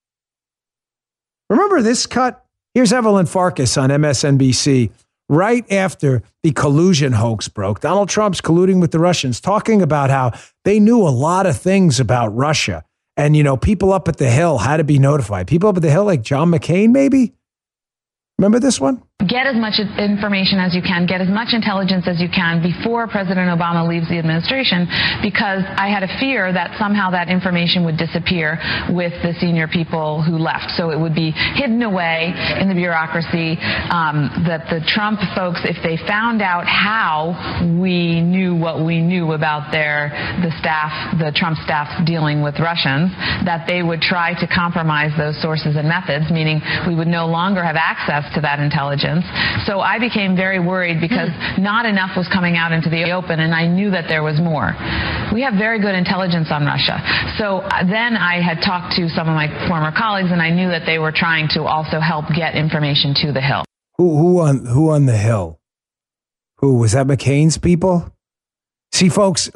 Remember this cut? Here's Evelyn Farkas on M S N B C right after the collusion hoax broke. Donald Trump's colluding with the Russians, talking about how they knew a lot of things about Russia. And, you know, people up at the Hill had to be notified. People up at the Hill like John McCain, maybe? Remember this one? Get as much information as you can, get as much intelligence as you can before President Obama leaves the administration, because I had a fear that somehow that information would disappear with the senior people who left. So it would be hidden away in the bureaucracy, um, that the Trump folks, if they found out how we knew what we knew about their, the staff, the Trump staff dealing with Russians, that they would try to compromise those sources and methods, meaning we would no longer have access to that intelligence. So I became very worried because not enough was coming out into the open, and I knew that there was more. We have very good intelligence on Russia. So then I had talked to some of my former colleagues, and I knew that they were trying to also help get information to the Hill. Who, who on who on the Hill? Who was that? McCain's people? See, folks,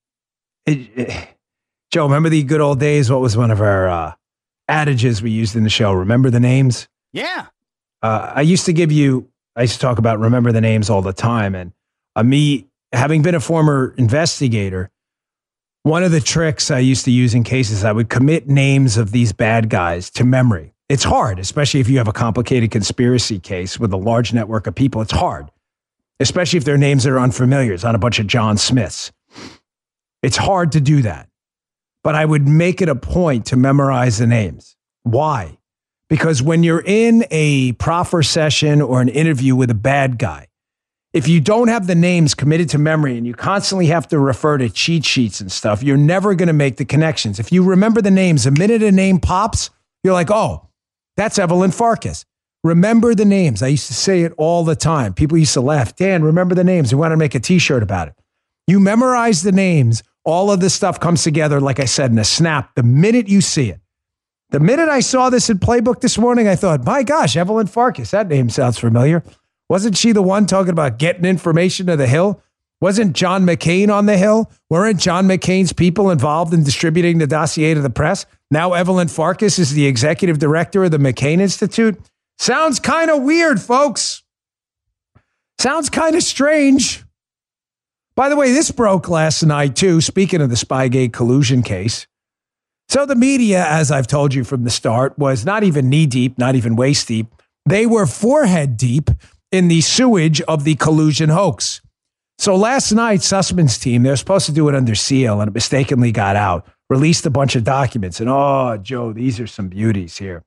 it, it, Joe, remember the good old days? What was one of our uh, adages we used in the show? Remember the names? Yeah. Uh, I used to give you, I used to talk about remember the names all the time. And uh, me, having been a former investigator, one of the tricks I used to use in cases, I would commit names of these bad guys to memory. It's hard, especially if you have a complicated conspiracy case with a large network of people. It's hard, especially if their names are unfamiliar. It's not a bunch of John Smiths. It's hard to do that. But I would make it a point to memorize the names. Why? Because when you're in a proffer session or an interview with a bad guy, if you don't have the names committed to memory and you constantly have to refer to cheat sheets and stuff, you're never going to make the connections. If you remember the names, the minute a name pops, you're like, oh, that's Evelyn Farkas. Remember the names. I used to say it all the time. People used to laugh. Dan, remember the names. We want to make a t-shirt about it. You memorize the names. All of this stuff comes together, like I said, in a snap the minute you see it. The minute I saw this in Playbook this morning, I thought, my gosh, Evelyn Farkas, that name sounds familiar. Wasn't she the one talking about getting information to the Hill? Wasn't John McCain on the Hill? Weren't John McCain's people involved in distributing the dossier to the press? Now Evelyn Farkas is the executive director of the McCain Institute. Sounds kind of weird, folks. Sounds kind of strange. By the way, this broke last night, too, speaking of the Spygate collusion case. So the media, as I've told you from the start, was not even knee-deep, not even waist-deep. They were forehead-deep in the sewage of the collusion hoax. So last night, Sussman's team, they were supposed to do it under seal, and it mistakenly got out, released a bunch of documents, and oh, Joe, these are some beauties here.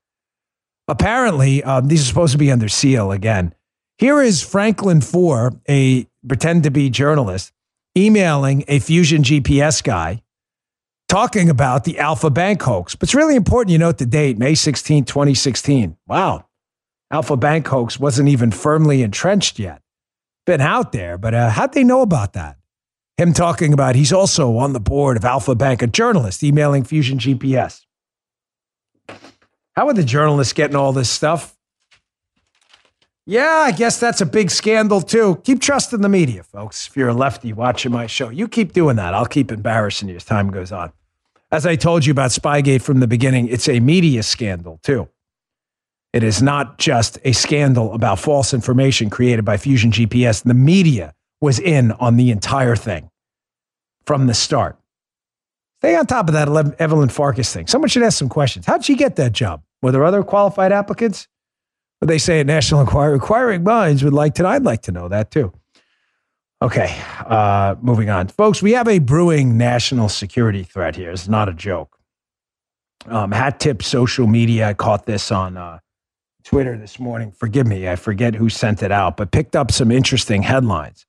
Apparently, um, these are supposed to be under seal again. Here is Franklin Foer, a pretend-to-be journalist, emailing a Fusion G P S guy, talking about the Alpha Bank hoax. But it's really important you note the date, May sixteenth, twenty sixteen. Wow. Alpha Bank hoax wasn't even firmly entrenched yet. Been out there, but uh, how'd they know about that? Him talking about he's also on the board of Alpha Bank, a journalist emailing Fusion G P S. How are the journalists getting all this stuff? Yeah, I guess that's a big scandal too. Keep trusting the media, folks. If you're a lefty watching my show, you keep doing that. I'll keep embarrassing you as time goes on. As I told you about Spygate from the beginning, it's a media scandal too. It is not just a scandal about false information created by Fusion G P S. The media was in on the entire thing from the start. Stay on top of that Evelyn Farkas thing. Someone should ask some questions. How'd she get that job? Were there other qualified applicants? But they say at National Enquirer, inquiring minds would like to know. I'd like to know that too. Okay, uh, moving on. Folks, we have a brewing national security threat here. It's not a joke. Um, Hat Tip Social Media, I caught this on uh, Twitter this morning. Forgive me, I forget who sent it out, but picked up some interesting headlines.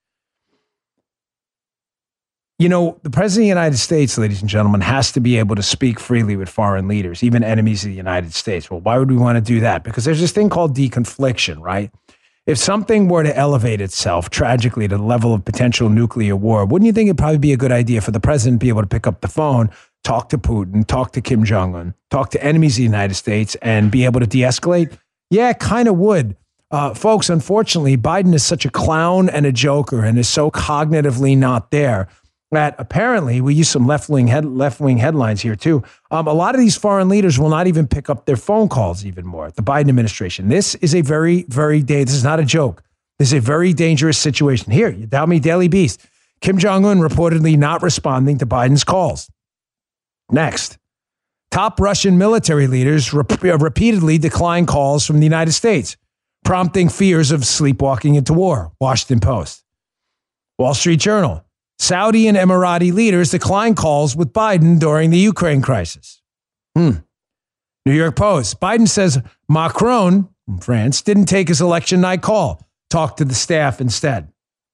You know, the President of the United States, ladies and gentlemen, has to be able to speak freely with foreign leaders, even enemies of the United States. Well, why would we want to do that? Because there's this thing called deconfliction, right? If something were to elevate itself tragically to the level of potential nuclear war, wouldn't you think it'd probably be a good idea for the president to be able to pick up the phone, talk to Putin, talk to Kim Jong-un, talk to enemies of the United States, and be able to de-escalate? Yeah, it kind of would. Uh, folks, unfortunately, Biden is such a clown and a joker and is so cognitively not there that apparently, we use some left-wing head, left-wing headlines here too. Um, a lot of these foreign leaders will not even pick up their phone calls even more. The Biden administration. This is a very, very, da- this is not a joke. This is a very dangerous situation. Here, you doubt me, Daily Beast. Kim Jong-un reportedly not responding to Biden's calls. Next, top Russian military leaders re- repeatedly decline calls from the United States, prompting fears of sleepwalking into war. Washington Post. Wall Street Journal. Saudi and Emirati leaders decline calls with Biden during the Ukraine crisis. Hmm. New York Post. Biden says Macron from France didn't take his election night call. Talk to the staff instead.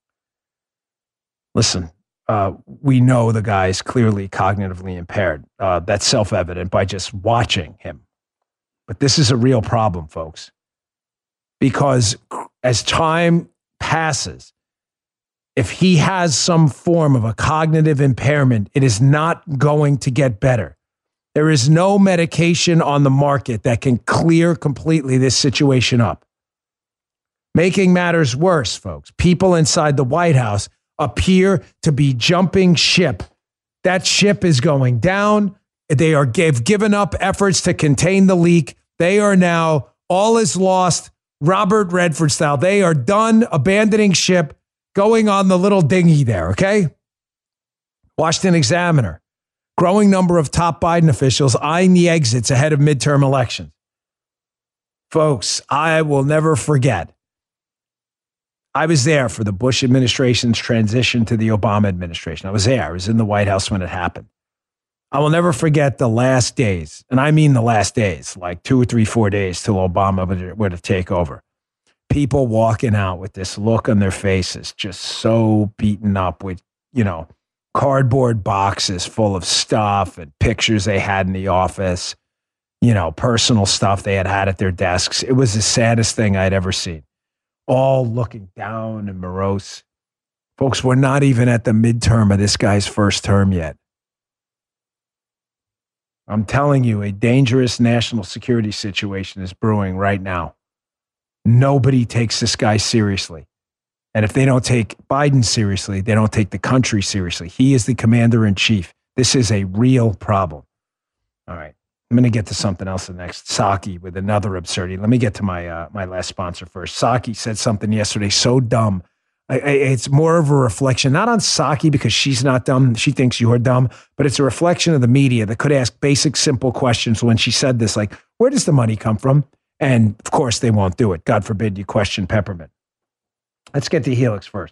Listen, uh, we know the guy is clearly cognitively impaired. Uh, that's self-evident by just watching him. But this is a real problem, folks. Because as time passes, if he has some form of a cognitive impairment, it is not going to get better. There is no medication on the market that can clear completely this situation up. Making matters worse, folks, people inside the White House appear to be jumping ship. That ship is going down. They are have given up efforts to contain the leak. They are now, all is lost, Robert Redford style. They are done abandoning ship, going on the little dinghy there, okay? Washington Examiner. Growing number of top Biden officials eyeing the exits ahead of midterm elections. Folks, I will never forget. I was there for the Bush administration's transition to the Obama administration. I was there. I was in the White House when it happened. I will never forget the last days, and I mean the last days, like two or three, four days till Obama would, would take over. People walking out with this look on their faces, just so beaten up with, you know, cardboard boxes full of stuff and pictures they had in the office, you know, personal stuff they had had at their desks. It was the saddest thing I'd ever seen. All looking down and morose. Folks, we're not even at the midterm of this guy's first term yet. I'm telling you, a dangerous national security situation is brewing right now. Nobody takes this guy seriously. And if they don't take Biden seriously, they don't take the country seriously. He is the commander in chief. This is a real problem. All right. I'm going to get to something else next. Psaki with another absurdity. Let me get to my uh, my last sponsor first. Psaki said something yesterday so dumb. I, I, it's more of a reflection, not on Psaki because she's not dumb. She thinks you're dumb, but it's a reflection of the media that could ask basic, simple questions when she said this, like, where does the money come from? And of course, they won't do it. God forbid you question Peppermint. Let's get to Helix first.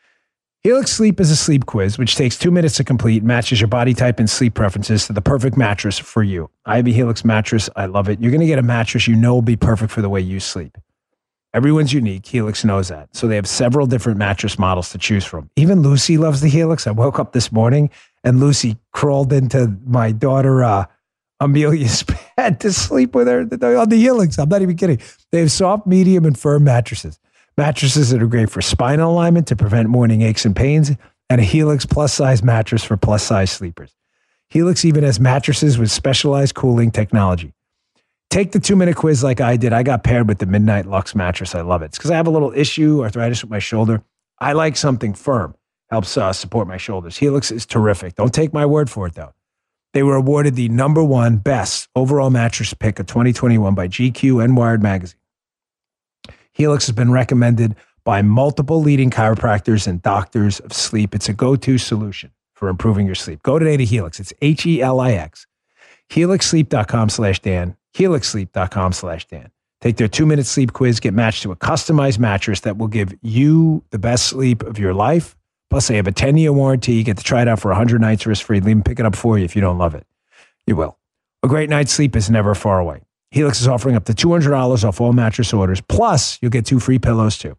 Helix Sleep is a sleep quiz, which takes two minutes to complete, matches your body type and sleep preferences to the perfect mattress for you. I have a Helix mattress. I love it. You're going to get a mattress you know will be perfect for the way you sleep. Everyone's unique. Helix knows that. So they have several different mattress models to choose from. Even Lucy loves the Helix. I woke up this morning and Lucy crawled into my daughter uh, Amelia's bed to sleep with her on the Helix. I'm not even kidding. They have soft, medium, and firm mattresses. Mattresses that are great for spinal alignment to prevent morning aches and pains, and a Helix plus-size mattress for plus-size sleepers. Helix even has mattresses with specialized cooling technology. Take the two-minute quiz like I did. I got paired with the Midnight Lux mattress. I love it. It's because I have a little issue, arthritis with my shoulder. I like something firm. Helps uh, support my shoulders. Helix is terrific. Don't take my word for it, though. They were awarded the number one best overall mattress pick of twenty twenty-one by G Q and Wired Magazine. Helix has been recommended by multiple leading chiropractors and doctors of sleep. It's a go-to solution for improving your sleep. Go today to Helix. It's H E L I X. helixsleep.com slash Dan. helixsleep.com slash Dan. Take their two-minute sleep quiz, get matched to a customized mattress that will give you the best sleep of your life. Plus, they have a ten-year warranty. You get to try it out for one hundred nights risk-free. Leave them pick it up for you if you don't love it. You will. A great night's sleep is never far away. Helix is offering up to two hundred dollars off all mattress orders. Plus, you'll get two free pillows, too.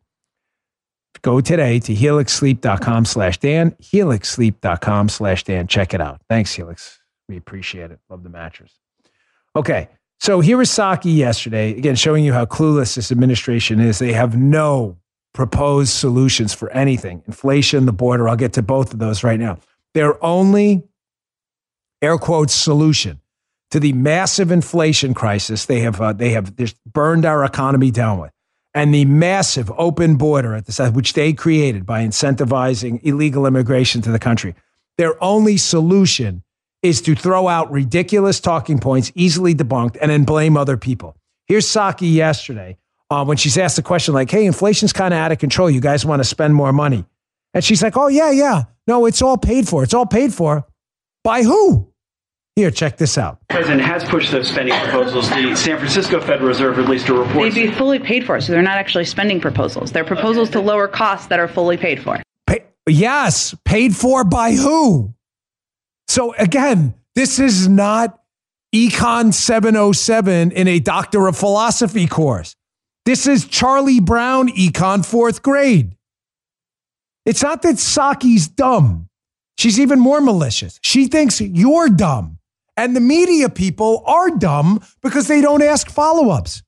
Go today to helixsleep.com slash Dan. helixsleep.com slash Dan. Check it out. Thanks, Helix. We appreciate it. Love the mattress. Okay, so here is Psaki yesterday, again, showing you how clueless this administration is. They have no proposed solutions for anything. Inflation, the border, I'll get to both of those right now. Their only, air quotes, solution to the massive inflation crisis they have uh, they have just burned our economy down with, and the massive open border at the side, which they created by incentivizing illegal immigration to the country. Their only solution is to throw out ridiculous talking points, easily debunked, and then blame other people. Here's Psaki yesterday uh, when she's asked a question like, hey, inflation's kind of out of control. You guys want to spend more money? And she's like, oh, yeah, yeah. No, it's all paid for. It's all paid for. By who? Here, check this out. The president has pushed those spending proposals. The San Francisco Federal Reserve released a report. They'd be fully paid for, so they're not actually spending proposals. They're proposals to lower costs that are fully paid for. Pay, yes, paid for by who? So again, this is not Econ seven oh seven in a Doctor of Philosophy course. This is Charlie Brown Econ fourth grade. It's not that Psaki's dumb. She's even more malicious. She thinks you're dumb. And the media people are dumb because they don't ask follow-ups.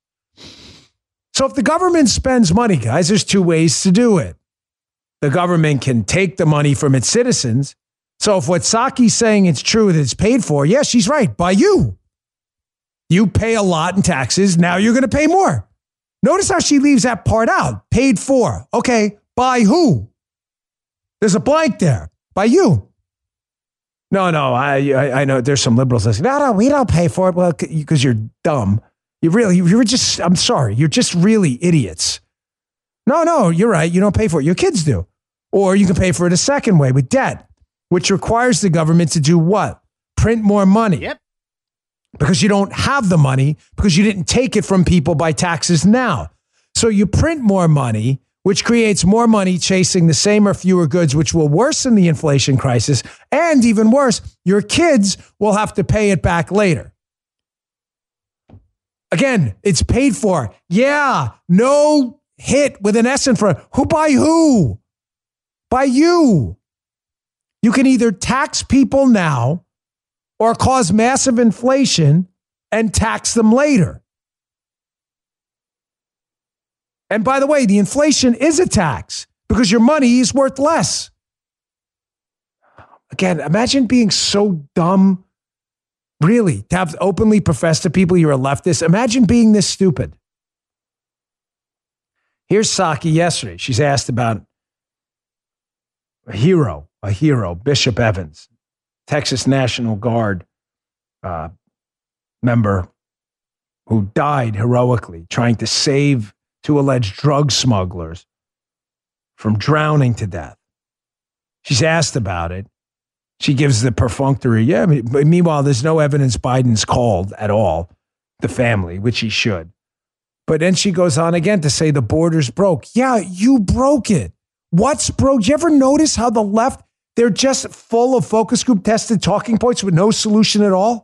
So if the government spends money, guys, there's two ways to do it. The government can take the money from its citizens. So if what Psaki's saying is true, that it's paid for, yeah, she's right, by you. You pay a lot in taxes, now you're going to pay more. Notice how she leaves that part out. Paid for. Okay, by who? There's a blank there. By you. No, no, I, I I know there's some liberals that say, no, no, we don't pay for it. Well, because you're dumb. You really, you're just, I'm sorry, you're just really idiots. No, no, you're right. You don't pay for it. Your kids do. Or you can pay for it a second way with debt, which requires the government to do what? Print more money. Yep. Because you don't have the money because you didn't take it from people by taxes now. So you print more money, which creates more money chasing the same or fewer goods, which will worsen the inflation crisis. And even worse, your kids will have to pay it back later. Again, it's paid for. Yeah, no hit with an S in front. Who by who? By you. You can either tax people now or cause massive inflation and tax them later. And by the way, the inflation is a tax because your money is worth less. Again, imagine being so dumb Really, to have openly professed to people you're a leftist. Imagine being this stupid. Here's Psaki yesterday. She's asked about a hero, a hero, Bishop Evans, Texas National Guard uh, member who died heroically trying to save two alleged drug smugglers from drowning to death. She's asked about it. She gives the perfunctory, yeah, but meanwhile, there's no evidence Biden's called at all the family, which he should. But then she goes on again to say the border's broke. Yeah, you broke it. What's broke? You ever notice how the left, they're just full of focus group tested talking points with no solution at all?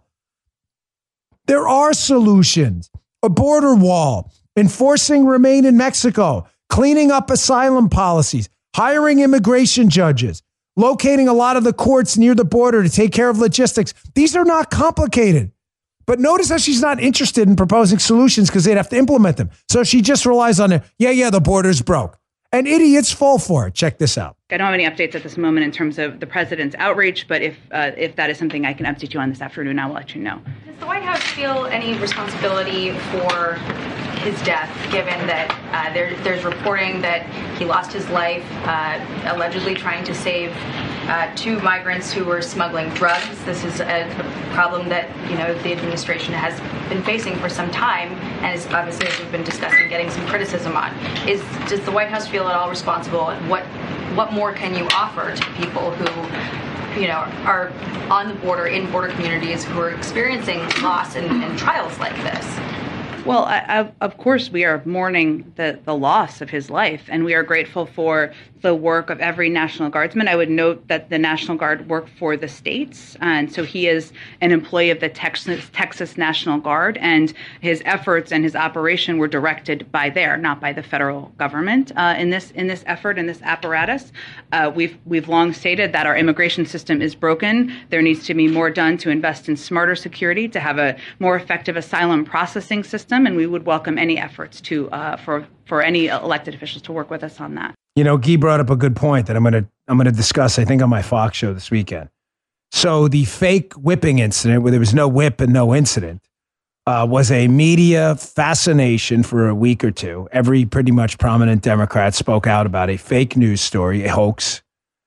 There are solutions. A border wall, enforcing remain in Mexico, cleaning up asylum policies, hiring immigration judges, locating a lot of the courts near the border to take care of logistics. These are not complicated. But notice how she's not interested in proposing solutions because they'd have to implement them. So she just relies on it. Yeah, yeah, the border's broke. And idiots fall for it. Check this out. I don't have any updates at this moment in terms of the president's outreach, but if uh, if that is something I can update you on this afternoon, I will let you know. Does the White House feel any responsibility for his death, given that uh, there, there's reporting that he lost his life uh, allegedly trying to save uh, two migrants who were smuggling drugs? This is a, a problem that, you know, the administration has been facing for some time, and is obviously, as we've been discussing, getting some criticism on. Is does the White House feel at all responsible? And what what more can you offer to people who, you know, are on the border, in border communities, who are experiencing loss and, and trials like this? Well, I, I, of course, we are mourning the, the loss of his life, and we are grateful for the work of every National Guardsman. I would note that the National Guard work for the states, and so he is an employee of the Texas, Texas National Guard, and his efforts and his operation were directed by there, not by the federal government. Uh, in this in this effort, in this apparatus, uh, we've we've long stated that our immigration system is broken. There needs to be more done to invest in smarter security, to have a more effective asylum processing system, and we would welcome any efforts to uh, for for any elected officials to work with us on that. You know, Guy brought up a good point that I'm going to I'm going to discuss, I think, on my Fox show this weekend. So the fake whipping incident, where there was no whip and no incident, uh, was a media fascination for a week or two. Every pretty much prominent Democrat spoke out about a fake news story, a hoax.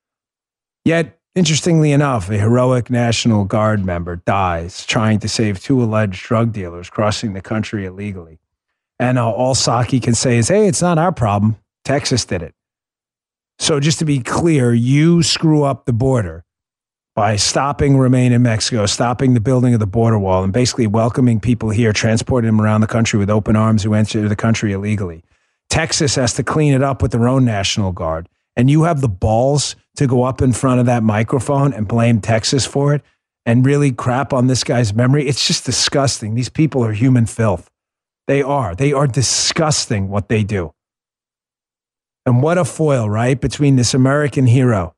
Yet, interestingly enough, a heroic National Guard member dies trying to save two alleged drug dealers crossing the country illegally. And uh, all Psaki can say is, hey, it's not our problem. Texas did it. So just to be clear, you screw up the border by stopping Remain in Mexico, stopping the building of the border wall, and basically welcoming people here, transporting them around the country with open arms who enter the country illegally. Texas has to clean it up with their own National Guard. And you have the balls to go up in front of that microphone and blame Texas for it and really crap on this guy's memory. It's just disgusting. These people are human filth. They are. They are disgusting what they do. And what a foil, right? Between this American hero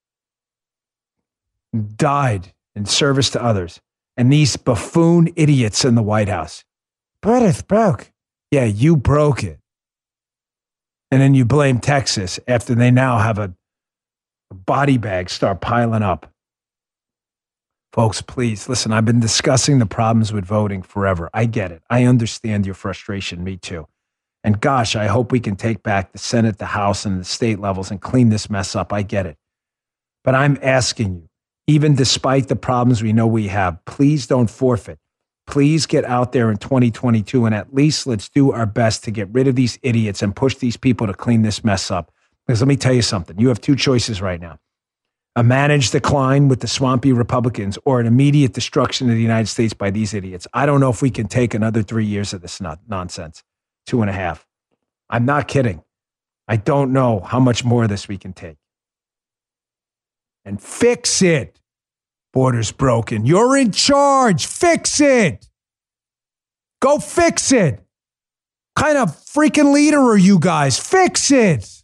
who died in service to others and these buffoon idiots in the White House. But it's broke. Yeah, you broke it. And then you blame Texas after they now have a body bag start piling up. Folks, please, listen, I've been discussing the problems with voting forever. I get it. I understand your frustration. Me too. And gosh, I hope we can take back the Senate, the House, and the state levels and clean this mess up. I get it. But I'm asking you, even despite the problems we know we have, please don't forfeit. Please get out there in twenty twenty-two and at least let's do our best to get rid of these idiots and push these people to clean this mess up. Because let me tell you something. You have two choices right now. A managed decline with the swampy Republicans or an immediate destruction of the United States by these idiots. I don't know if we can take another three years of this nonsense. Two and a half. I'm not kidding. I don't know how much more of this we can take. And fix it. Border's broken. You're in charge. Fix it. Go fix it. What kind of freaking leader are you guys? Fix it.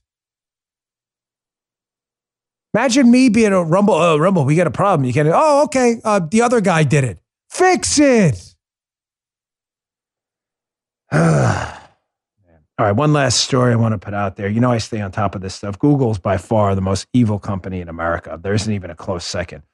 Imagine me being a Rumble. Oh, Rumble, we got a problem. You can't. Oh, okay. Uh, the other guy did it. Fix it. All right, one last story I want to put out there. You know I stay on top of this stuff. Google's by far the most evil company in America. There isn't even a close second.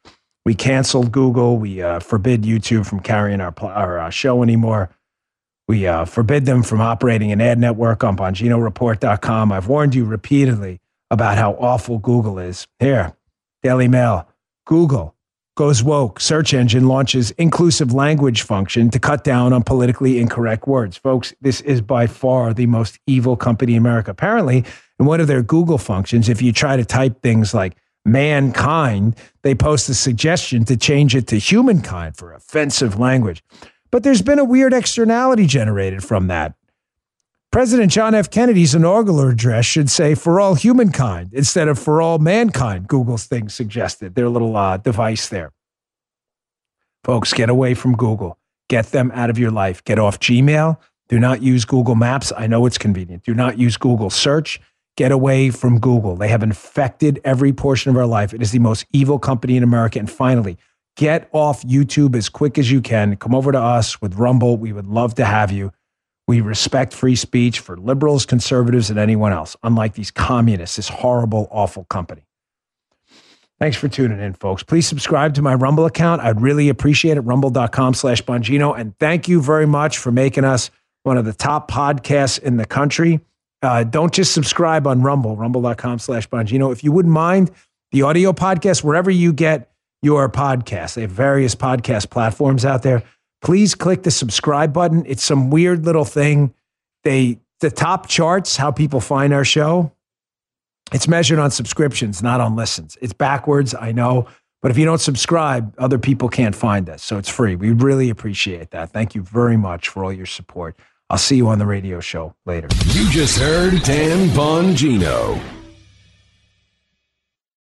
We canceled Google. We uh, forbid YouTube from carrying our, pl- our uh, show anymore. We uh, forbid them from operating an ad network on Bongino Report dot com. I've warned you repeatedly about how awful Google is. Here, Daily Mail. Google goes woke. Search engine launches inclusive language function to cut down on politically incorrect words. Folks, this is by far the most evil company in America. Apparently, in one of their Google functions, if you try to type things like mankind, they post a suggestion to change it to humankind for offensive language. But there's been a weird externality generated from that. President John F. Kennedy's inaugural address should say for all humankind instead of for all mankind, Google's thing suggested, their little uh, device there. Folks, get away from Google. Get them out of your life. Get off Gmail. Do not use Google Maps. I know it's convenient. Do not use Google Search. Get away from Google. They have infected every portion of our life. It is the most evil company in America. And finally, get off YouTube as quick as you can. Come over to us with Rumble. We would love to have you. We respect free speech for liberals, conservatives, and anyone else, unlike these communists, this horrible, awful company. Thanks for tuning in, folks. Please subscribe to my Rumble account. I'd really appreciate it, rumble.com slash Bongino. And thank you very much for making us one of the top podcasts in the country. Uh, don't just subscribe on Rumble, rumble.com slash Bongino. If you wouldn't mind, the audio podcast, wherever you get your podcasts, they have various podcast platforms out there. Please click the subscribe button. It's some weird little thing. They the top charts, how people find our show, it's measured on subscriptions, not on listens. It's backwards, I know. But if you don't subscribe, other people can't find us. So it's free. We really appreciate that. Thank you very much for all your support. I'll see you on the radio show later. You just heard Dan Bongino.